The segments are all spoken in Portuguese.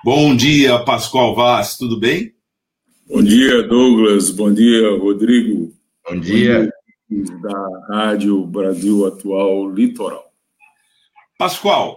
Bom dia, Pascoal Vaz, tudo bem? Bom dia, Douglas. Bom dia, Rodrigo. Bom Bom dia, dia. da Rádio Brasil Atual Litoral. Pascoal,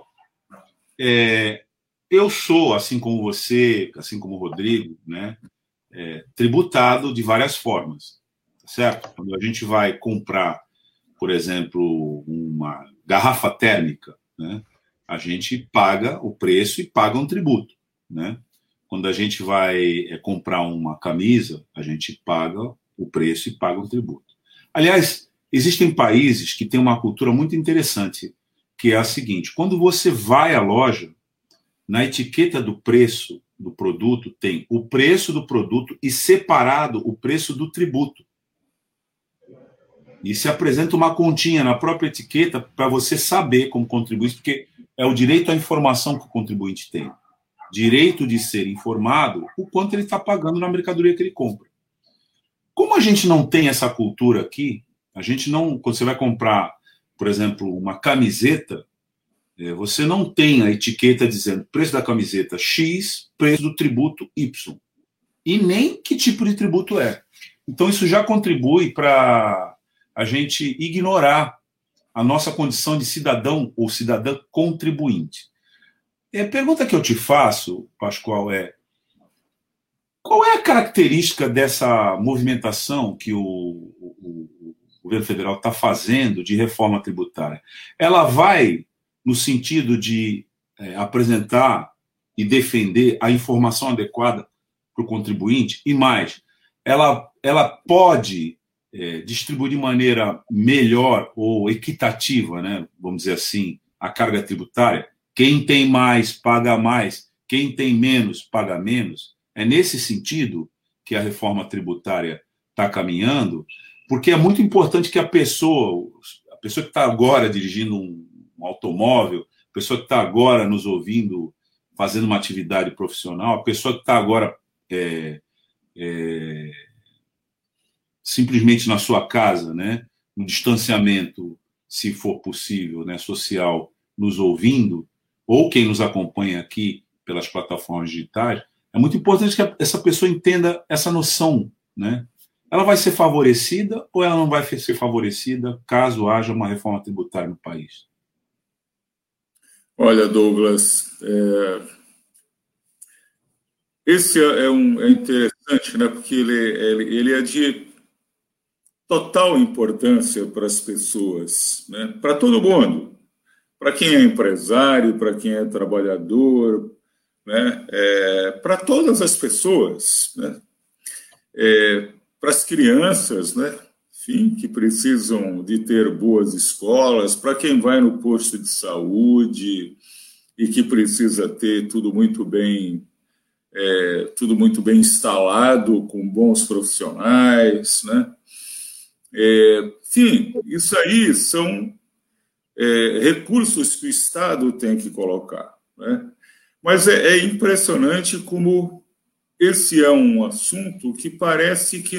eu sou, assim como você, assim como o Rodrigo, né, tributado de várias formas, tá certo? Quando a gente vai comprar, por exemplo, uma garrafa térmica, né, a gente paga o preço e paga um tributo, né? Quando a gente vai comprar uma camisa, a gente paga o preço e paga um tributo. Aliás, existem países que têm uma cultura muito interessante, que é a seguinte: quando você vai à loja, na etiqueta do preço do produto tem o preço do produto e separado o preço do tributo. E se apresenta uma continha na própria etiqueta para você saber como contribuinte, porque é o direito à informação que o contribuinte tem. Direito de ser informado o quanto ele está pagando na mercadoria que ele compra. Como a gente não tem essa cultura aqui, a gente não, quando você vai comprar, por exemplo, uma camiseta, você não tem a etiqueta dizendo preço da camiseta X, preço do tributo Y. E nem que tipo de tributo é. Então, isso já contribui para a gente ignorar a nossa condição de cidadão ou cidadã contribuinte. E a pergunta que eu te faço, Pascoal, qual é a característica dessa movimentação que o governo federal está fazendo de reforma tributária? Ela vai no sentido de apresentar e defender a informação adequada para o contribuinte, e mais, ela pode distribuir de maneira melhor ou equitativa, né, vamos dizer assim, a carga tributária. Quem tem mais, paga mais. Quem tem menos, paga menos. É nesse sentido que a reforma tributária está caminhando, porque é muito importante que a pessoa que está agora dirigindo um automóvel, a pessoa que está agora nos ouvindo, fazendo uma atividade profissional, a pessoa que está agora simplesmente na sua casa, né, no distanciamento, se for possível, né, social, nos ouvindo, ou quem nos acompanha aqui pelas plataformas digitais, é muito importante que essa pessoa entenda essa noção, né? Ela vai ser favorecida ou ela não vai ser favorecida caso haja uma reforma tributária no país? Olha, Douglas, esse é interessante, né? Porque ele é de total importância para as pessoas, né? Para todo mundo, para quem é empresário, para quem é trabalhador, né? Para todas as pessoas, né? Para as crianças, né? Enfim, que precisam de ter boas escolas, para quem vai no posto de saúde e que precisa ter tudo muito bem instalado, com bons profissionais, né? Enfim, isso aí são recursos que o Estado tem que colocar, né? Mas é impressionante como esse é um assunto que parece que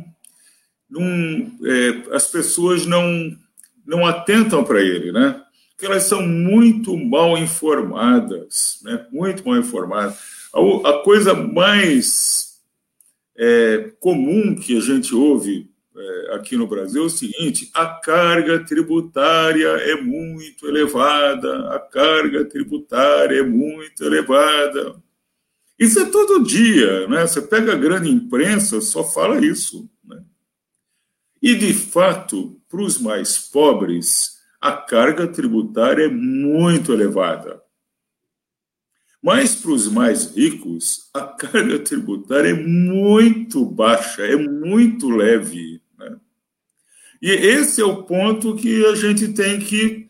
as pessoas não atentam para ele, né? Porque elas são muito mal informadas, né? Muito mal informadas. A coisa mais comum que a gente ouve aqui no Brasil é o seguinte: a carga tributária é muito elevada, a carga tributária é muito elevada. Isso é todo dia, né? Você pega a grande imprensa, só fala isso, né? E, de fato, para os mais pobres, a carga tributária é muito elevada. Mas para os mais ricos, a carga tributária é muito baixa, é muito leve, né? E esse é o ponto que a gente tem que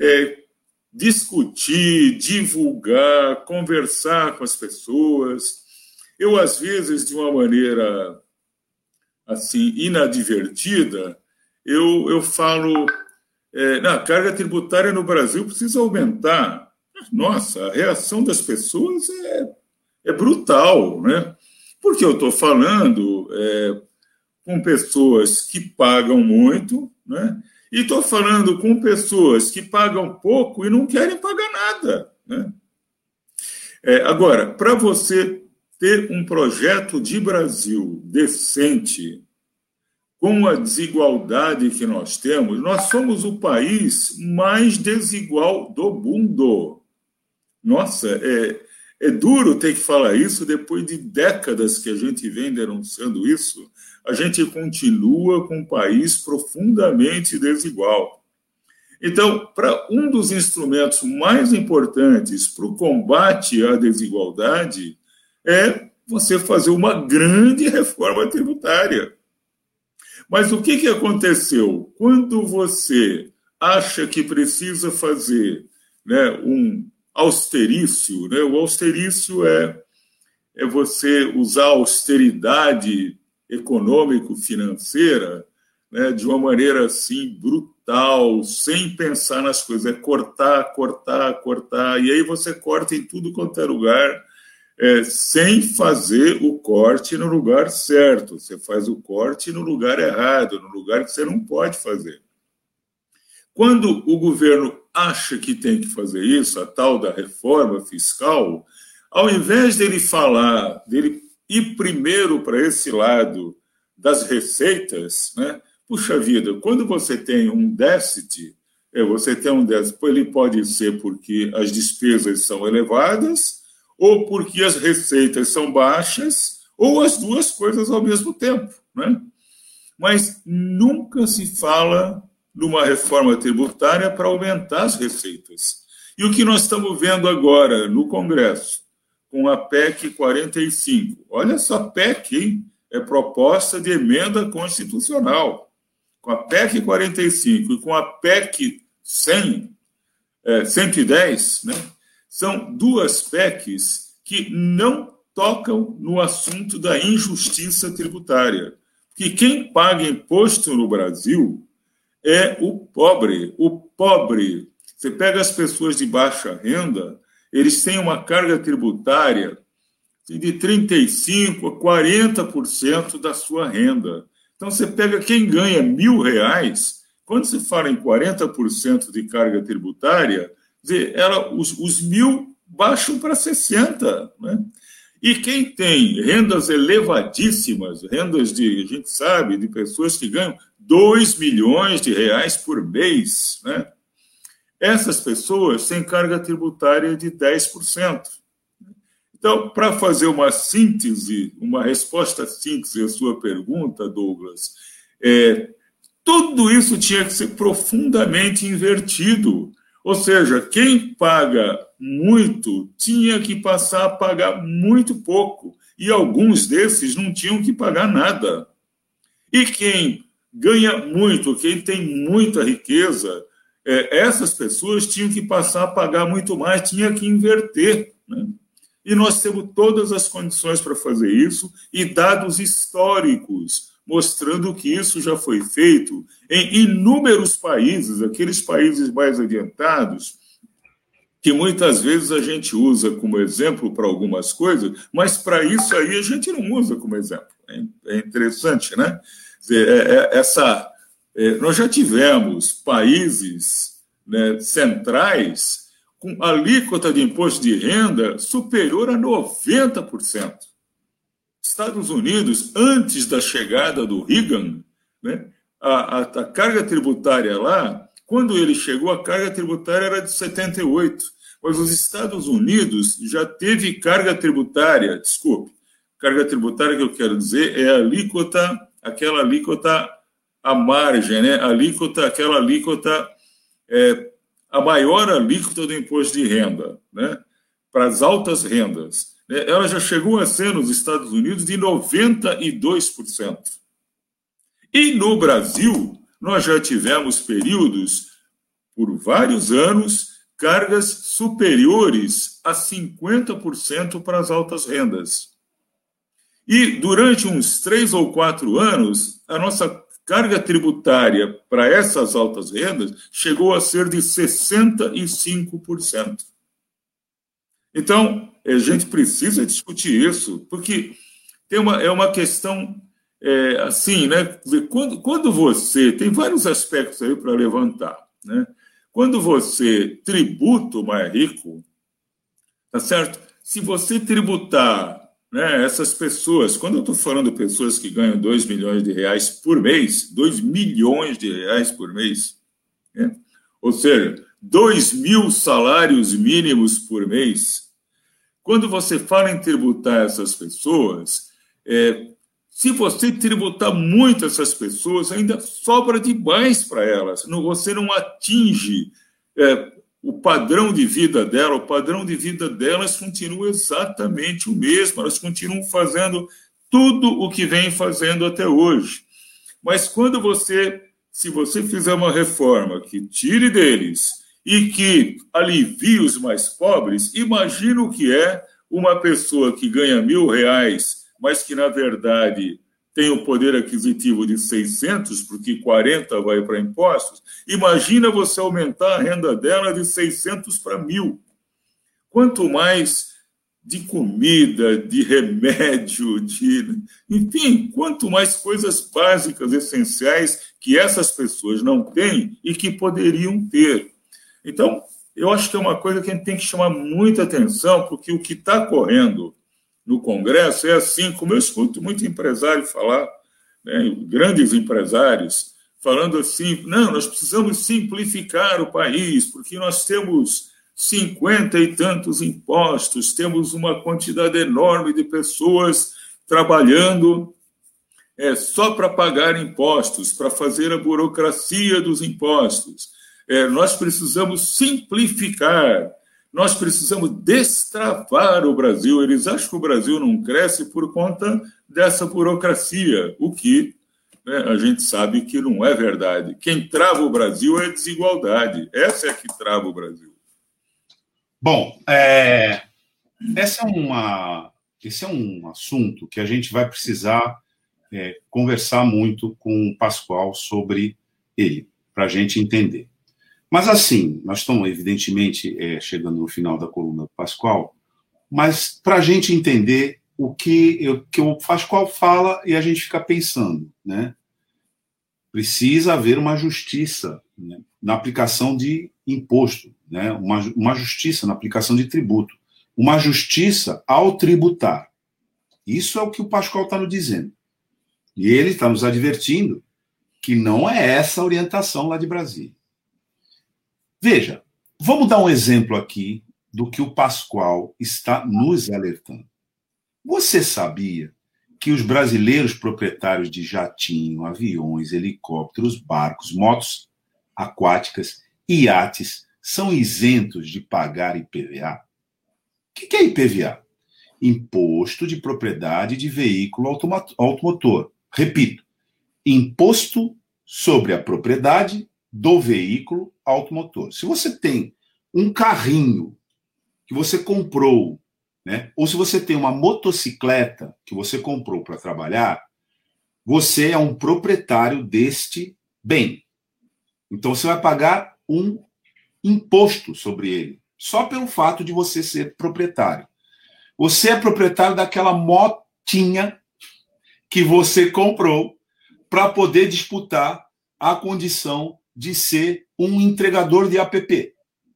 discutir, divulgar, conversar com as pessoas. Eu, às vezes, de uma maneira assim inadvertida, eu falo, a carga tributária no Brasil precisa aumentar. Nossa, a reação das pessoas é brutal, né? Porque eu estou falando com pessoas que pagam muito, né? E estou falando com pessoas que pagam pouco e não querem pagar nada, né? Agora, para você ter um projeto de Brasil decente, com a desigualdade que nós temos, nós somos o país mais desigual do mundo. Nossa, é duro ter que falar isso depois de décadas que a gente vem denunciando isso. A gente continua com um país profundamente desigual. Então, para um dos instrumentos mais importantes para o combate à desigualdade é você fazer uma grande reforma tributária. Mas o que aconteceu? Quando você acha que precisa fazer, né, um austerício, né? O austerício é você usar a austeridade econômico-financeira, né, de uma maneira assim brutal, sem pensar nas coisas, é cortar, e aí você corta em tudo quanto é lugar, sem fazer o corte no lugar certo, você faz o corte no lugar errado, no lugar que você não pode fazer. Quando o governo acha que tem que fazer isso, a tal da reforma fiscal, ao invés dele ir primeiro para esse lado das receitas, né? Puxa vida, quando você tem um déficit, ele pode ser porque as despesas são elevadas, ou porque as receitas são baixas, ou as duas coisas ao mesmo tempo, né? Mas nunca se fala numa reforma tributária para aumentar as receitas. E o que nós estamos vendo agora no Congresso, com a PEC 45, olha só, PEC, hein? É proposta de emenda constitucional. Com a PEC 45 e com a PEC 110, né? São duas PECs que não tocam no assunto da injustiça tributária. Que quem paga imposto no Brasil é o pobre. O pobre, você pega as pessoas de baixa renda, eles têm uma carga tributária de 35% a 40% da sua renda. Então, você pega quem ganha R$1.000, quando se fala em 40% de carga tributária, os 1.000 baixam para 60%. Né? E quem tem rendas elevadíssimas, a gente sabe, de pessoas que ganham R$2 milhões por mês, né? Essas pessoas têm carga tributária de 10%. Então, para fazer uma resposta síntese à sua pergunta, Douglas, tudo isso tinha que ser profundamente invertido. Ou seja, quem paga muito tinha que passar a pagar muito pouco. E alguns desses não tinham que pagar nada. E quem ganha muito, quem tem muita riqueza, essas pessoas tinham que passar a pagar muito mais, tinha que inverter, né? E nós temos todas as condições para fazer isso e dados históricos mostrando que isso já foi feito em inúmeros países, aqueles países mais adiantados, que muitas vezes a gente usa como exemplo para algumas coisas, mas para isso aí a gente não usa como exemplo. É interessante, né? Nós já tivemos países, né, centrais com alíquota de imposto de renda superior a 90%. Estados Unidos, antes da chegada do Reagan, né, a carga tributária lá, quando ele chegou, a carga tributária era de 78%. Mas os Estados Unidos já teve carga tributária que eu quero dizer é aquela alíquota à margem, né? A maior alíquota do imposto de renda, né, para as altas rendas. Ela já chegou a ser, nos Estados Unidos, de 92%. E no Brasil, nós já tivemos períodos, por vários anos, cargas superiores a 50% para as altas rendas. E durante uns 3 ou 4 anos, a nossa carga tributária para essas altas rendas chegou a ser de 65%. Então, a gente precisa discutir isso, porque é uma questão assim, né? Quando você... Tem vários aspectos aí para levantar, né? Quando você tributa o mais rico, tá certo? se você tributar, né, essas pessoas, quando eu estou falando de pessoas que ganham 2 milhões de reais por mês, 2 milhões de reais por mês, né, ou seja, 2.000 salários mínimos por mês, quando você fala em tributar essas pessoas, se você tributar muito essas pessoas, ainda sobra demais para elas. Você não atinge o padrão de vida dela. O padrão de vida delas continua exatamente o mesmo. Elas continuam fazendo tudo o que vem fazendo até hoje. Mas se você fizer uma reforma que tire deles e que alivie os mais pobres, imagina o que é uma pessoa que ganha R$1.000, mas que, na verdade, tem o poder aquisitivo de 600, porque 40 vai para impostos. Imagina você aumentar a renda dela de 600 para 1.000. Quanto mais de comida, de remédio, enfim, quanto mais coisas básicas, essenciais, que essas pessoas não têm e que poderiam ter. Então, eu acho que é uma coisa que a gente tem que chamar muita atenção, porque o que está correndo no Congresso é assim, como eu escuto muito empresário falar, né, grandes empresários, falando assim, não, nós precisamos simplificar o país, porque nós temos 50 e tantos impostos, temos uma quantidade enorme de pessoas trabalhando só para pagar impostos, para fazer a burocracia dos impostos. Nós precisamos simplificar, nós precisamos destravar o Brasil. Eles acham que o Brasil não cresce por conta dessa burocracia, o que, né, a gente sabe que não é verdade. Quem trava o Brasil é a desigualdade. Essa é a que trava o Brasil. Bom, esse é um assunto que a gente vai precisar conversar muito com o Pascoal sobre ele, para a gente entender. Mas, assim, nós estamos, evidentemente, chegando no final da coluna do Pascoal, mas para a gente entender o que o Pascoal fala e a gente fica pensando, né? Precisa haver uma justiça, né, na aplicação de imposto, né? Uma justiça na aplicação de tributo, uma justiça ao tributar. Isso é o que o Pascoal está nos dizendo. E ele está nos advertindo que não é essa a orientação lá de Brasília. Veja, vamos dar um exemplo aqui do que o Pascoal está nos alertando. Você sabia que os brasileiros proprietários de jatinho, aviões, helicópteros, barcos, motos aquáticas e iates são isentos de pagar IPVA? O que é IPVA? Imposto de Propriedade de Veículo Automotor. Repito, Imposto sobre a Propriedade do Veículo Automotor. Se você tem um carrinho que você comprou, né, ou se você tem uma motocicleta que você comprou para trabalhar, você é um proprietário deste bem. Então você vai pagar um imposto sobre ele, só pelo fato de você ser proprietário. Você é proprietário daquela motinha que você comprou para poder disputar a condição de ser um entregador de app.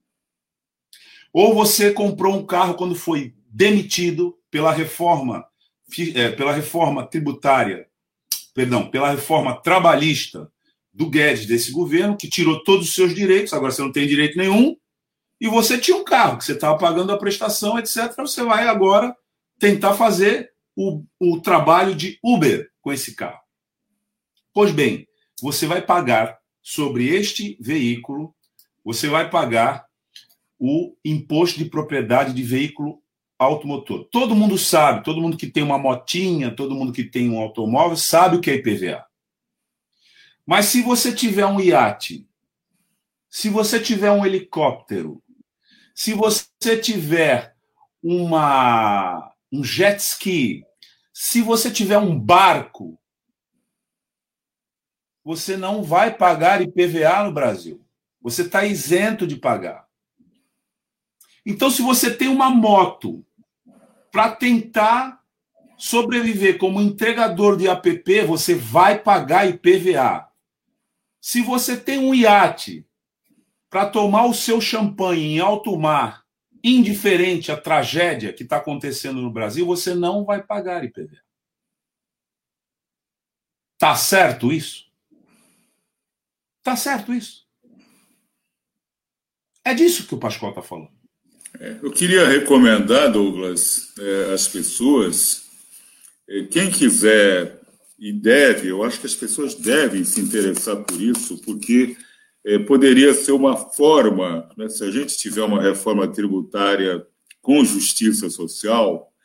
Ou você comprou um carro quando foi demitido pela reforma tributária, pela reforma trabalhista do Guedes, desse governo, que tirou todos os seus direitos, agora você não tem direito nenhum, e você tinha um carro que você estava pagando a prestação, etc. Você vai agora tentar fazer o trabalho de Uber com esse carro. Pois bem, você vai pagar sobre este veículo, você vai pagar o imposto de propriedade de veículo automotor. Todo mundo sabe, todo mundo que tem uma motinha, todo mundo que tem um automóvel sabe o que é IPVA. Mas se você tiver um iate, se você tiver um helicóptero, se você tiver um jet ski, se você tiver um barco, você não vai pagar IPVA no Brasil. Você está isento de pagar. Então, se você tem uma moto para tentar sobreviver como entregador de app, você vai pagar IPVA. Se você tem um iate para tomar o seu champanhe em alto mar indiferente à tragédia que está acontecendo no Brasil, você não vai pagar IPVA. Tá certo isso? Tá certo isso? É disso que o Pascoal está falando. Eu queria recomendar, Douglas, às pessoas, quem quiser e deve, eu acho que as pessoas devem se interessar por isso, porque poderia ser uma forma, né, se a gente tiver uma reforma tributária com justiça social,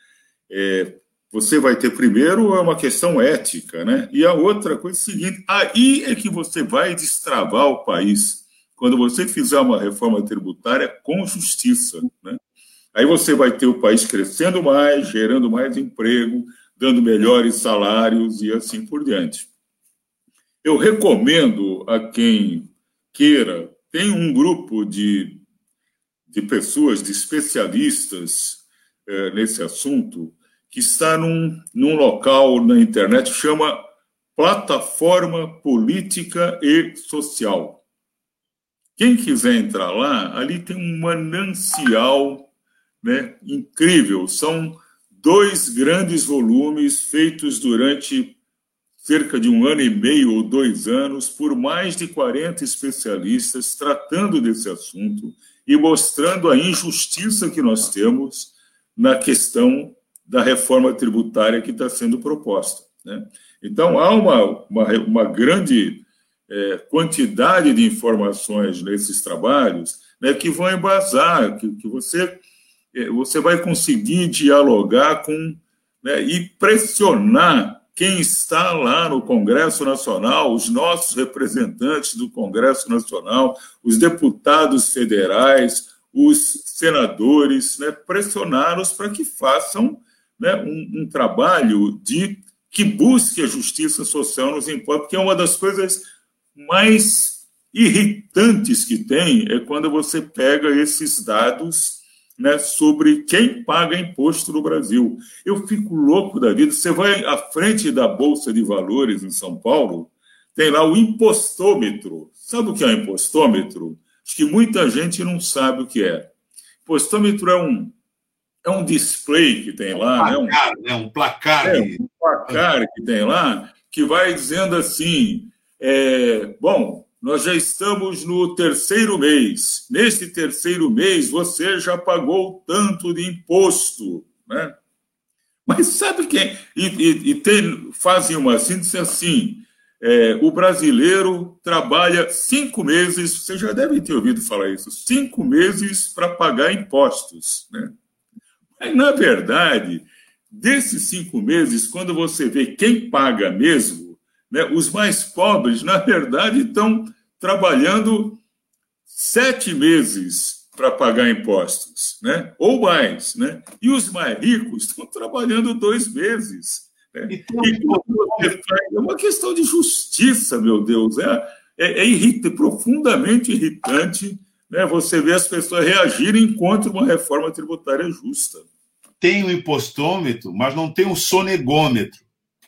você vai ter, primeiro, uma questão ética, né? E a outra coisa é a seguinte, aí é que você vai destravar o país, quando você fizer uma reforma tributária com justiça, né? Aí você vai ter o país crescendo mais, gerando mais emprego, dando melhores salários e assim por diante. Eu recomendo a quem queira, tem um grupo de pessoas, de especialistas nesse assunto, que está num local na internet, chama Plataforma Política e Social. Quem quiser entrar lá, ali tem um manancial, né, incrível. São 2 grandes volumes feitos durante cerca de 1 ano e meio ou 2 anos por mais de 40 especialistas tratando desse assunto e mostrando a injustiça que nós temos na questão da reforma tributária que está sendo proposta, né? Então, há uma grande quantidade de informações nesses trabalhos, né, que vão embasar, que você vai conseguir dialogar com, né, e pressionar quem está lá no Congresso Nacional, os nossos representantes do Congresso Nacional, os deputados federais, os senadores, né, pressioná-los para que façam, né, um trabalho que busque a justiça social nos impostos, porque é uma das coisas mais irritantes que tem é quando você pega esses dados, né, sobre quem paga imposto no Brasil. Eu fico louco da vida. Você vai à frente da Bolsa de Valores em São Paulo, tem lá o impostômetro. Sabe o que é o impostômetro? Acho que muita gente não sabe o que é. Impostômetro é um display que tem lá, um placar que tem lá, que vai dizendo assim, bom, nós já estamos no 3º mês. Neste 3º mês, você já pagou tanto de imposto, né? Mas sabe quem? Fazem uma síntese assim, o brasileiro trabalha 5 meses, você já deve ter ouvido falar isso, 5 meses para pagar impostos, né? Mas, na verdade, desses 5 meses, quando você vê quem paga mesmo, né, os mais pobres, na verdade, estão trabalhando 7 meses para pagar impostos, né, ou mais, né? E os mais ricos estão trabalhando 2 meses. Né? É uma questão de justiça, meu Deus. Profundamente irritante, né, você vê as pessoas reagirem contra uma reforma tributária justa. Tem o impostômetro, mas não tem o sonegômetro.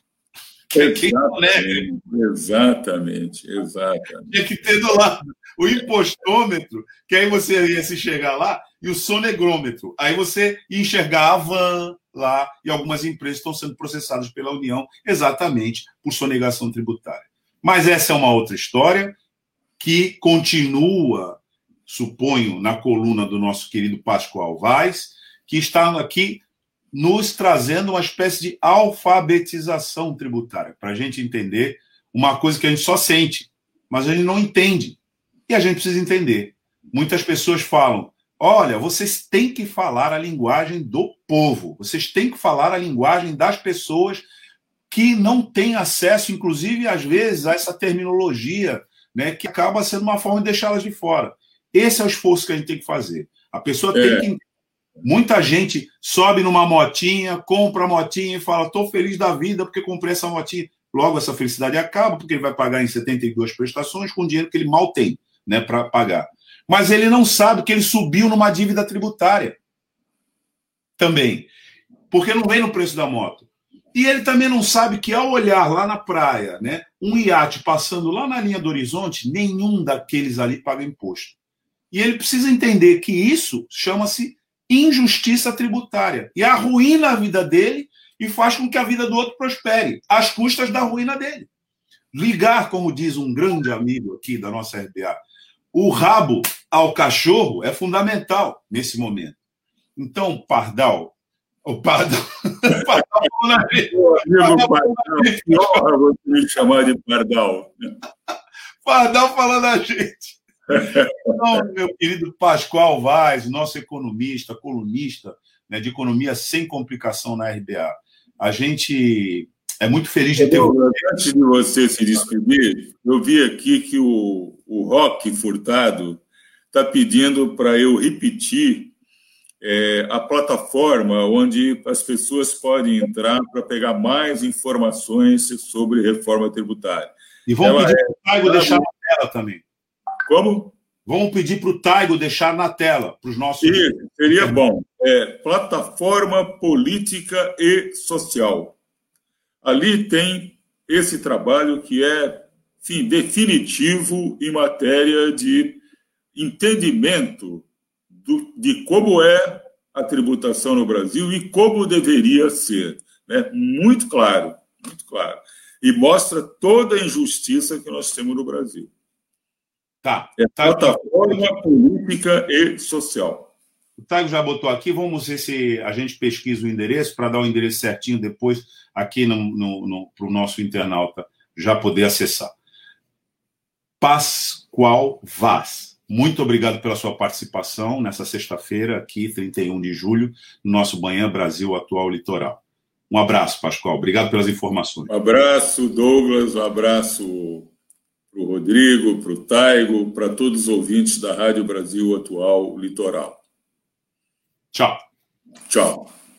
Exatamente. Tinha que ter do lado o impostômetro, que aí você ia se chegar lá, e o sonegrômetro. Aí você ia enxergar a van lá, e algumas empresas estão sendo processadas pela União exatamente por sonegação tributária. Mas essa é uma outra história que continua, suponho, na coluna do nosso querido Pascoal Vaz, que está aqui nos trazendo uma espécie de alfabetização tributária, para a gente entender uma coisa que a gente só sente, mas a gente não entende. E a gente precisa entender. Muitas pessoas falam, olha, vocês têm que falar a linguagem do povo, vocês têm que falar a linguagem das pessoas que não têm acesso, inclusive, às vezes, a essa terminologia, né, que acaba sendo uma forma de deixá-las de fora. Esse é o esforço que a gente tem que fazer. A pessoa tem que... Muita gente sobe numa motinha, compra a motinha e fala, estou feliz da vida porque comprei essa motinha. Logo, essa felicidade acaba, porque ele vai pagar em 72 prestações com dinheiro que ele mal tem, né, para pagar. Mas ele não sabe que ele subiu numa dívida tributária também, porque não vem no preço da moto. E ele também não sabe que, ao olhar lá na praia, né, um iate passando lá na linha do horizonte, nenhum daqueles ali paga imposto. E ele precisa entender que isso chama-se injustiça tributária. E arruína a vida dele e faz com que a vida do outro prospere, às custas da ruína dele. Ligar, como diz um grande amigo aqui da nossa RBA, o rabo ao cachorro é fundamental nesse momento. Então, Pardal, o Pardal falou na gente. Pardal, vou me chamar de Pardal. Pardal falando a gente. Então, meu querido Pascoal Vaz, nosso economista, colunista, né, de economia sem complicação na RBA. A gente é muito feliz de ter... Antes de você se despedir, eu vi aqui que o Roque Furtado está pedindo para eu repetir a plataforma onde as pessoas podem entrar para pegar mais informações sobre reforma tributária. E vamos pedir para o Taigo deixar na tela também. Como? Vamos pedir para o Taigo deixar na tela, para os nossos... Isso, seria bom. Plataforma Política e Social. Ali tem esse trabalho que é, enfim, definitivo em matéria de entendimento de como é a tributação no Brasil e como deveria ser. Né? Muito claro, muito claro. E mostra toda a injustiça que nós temos no Brasil. Tá. Plataforma Política e Social. O Taigo já botou aqui, vamos ver se a gente pesquisa o endereço, para dar o endereço certinho depois aqui para o nosso internauta já poder acessar. Pascoal Vaz, muito obrigado pela sua participação nessa sexta-feira, aqui, 31 de julho, no nosso Manhã Brasil Atual Litoral. Um abraço, Pascoal, obrigado pelas informações. Um abraço, Douglas, um abraço para o Rodrigo, para o Taigo, para todos os ouvintes da Rádio Brasil Atual Litoral. Tchau. Tchau.